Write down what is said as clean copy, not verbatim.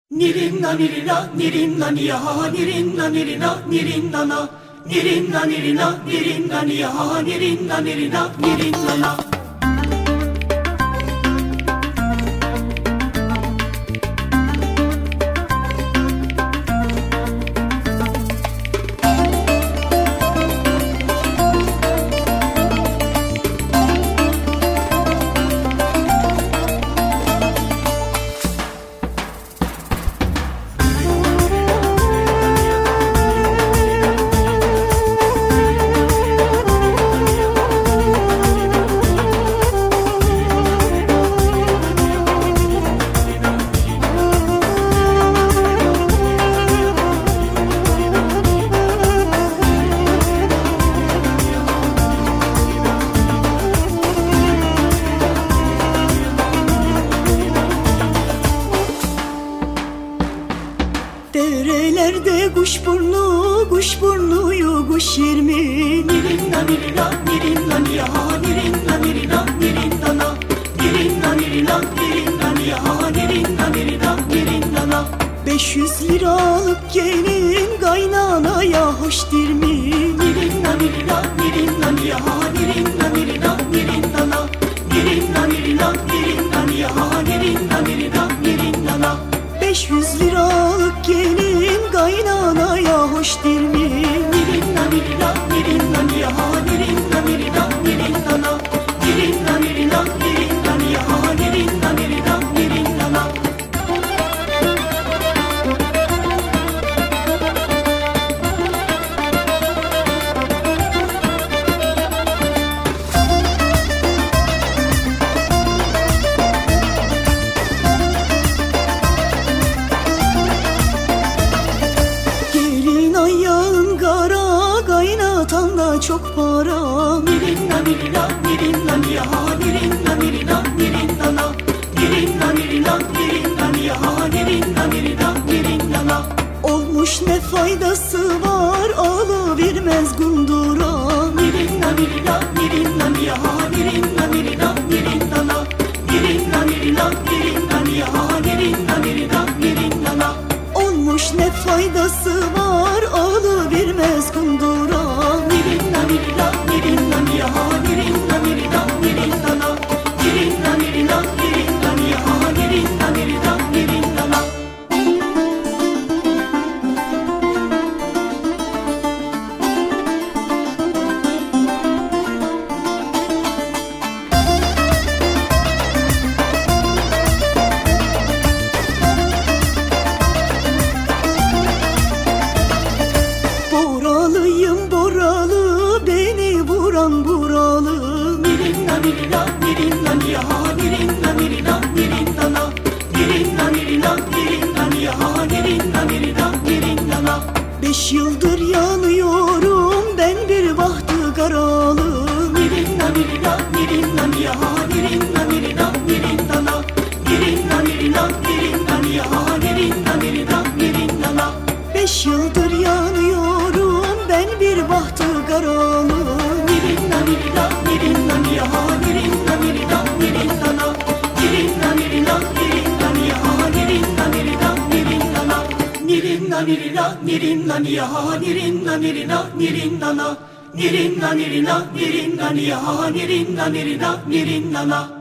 Nirinna nirina nirinna niyaha nirinna nirina nirinna na nirinna nirina nirinna niyaha nirinna nirina nirinna na. Derelerde kuşburnuyu kuş yermi. Nirinna nirina nirinna niyaha nirinna nirina nirinna na nirinna nirina nirinna niyaha nirinna nirina nirinna na. 500 liralık gelin kaynanaya hoş dirmi. Nirinna nirina nirinna niyaha nirinna nirina nirinna na nirinna nirina nirinna niyaha nirinna nirina nirinna na. 500 liralık gelin kaynanaya hoş dirmi. Nirinna nirina nirinna niyaha nirinna nirina nirinna na nirinna nirina nirinna niyaha nirinna nirina nirinna na. Çok para. Nirinna nirina nirinna niyaha nirinna nirina nirinna na nirinna nirina nirinna niyaha nirinna nirina nirinna na. Olmuş ne faydası var alıvermez gundura. Nirinna nirina nirinna niyaha nirinna nirina nirinna na nirinna nirina nirinna niyaha nirinna nirina nirinna na. Olmuş ne faydası var alıvermez gundura. Nirinna nirina nirinna niyaha nirinna nirina nirinna na nirinna nirina nirinna niyaha nirinna nirina nirinna na. Boralıyım boralı, beni vuran buralı. Nirinna nirina nirinna niyaha nirinna nirina nirinna na nirinna nirina nirinna niyaha nirinna nirina nirinna na. 5 yıldır yanıyorum ben bir bahtı karalı. Nirinna nirina nirinna niyaha nirinna nirina nirinna na nirinna nirina nirinna niyaha nirinna nirina nirinna na. 5 yıldır yanıyorum ben bir bahtı karalı. Nirinna nirina nirinna niyaha nirinna nirina nirinna na nirinna nirina nirinna niyaha nirinna nirina nirinna na. Nirinna nirina nirinna niyaha nirinna nirina nirinna na nirinna nirina nirinna niyaha nirinna nirina nirinna na.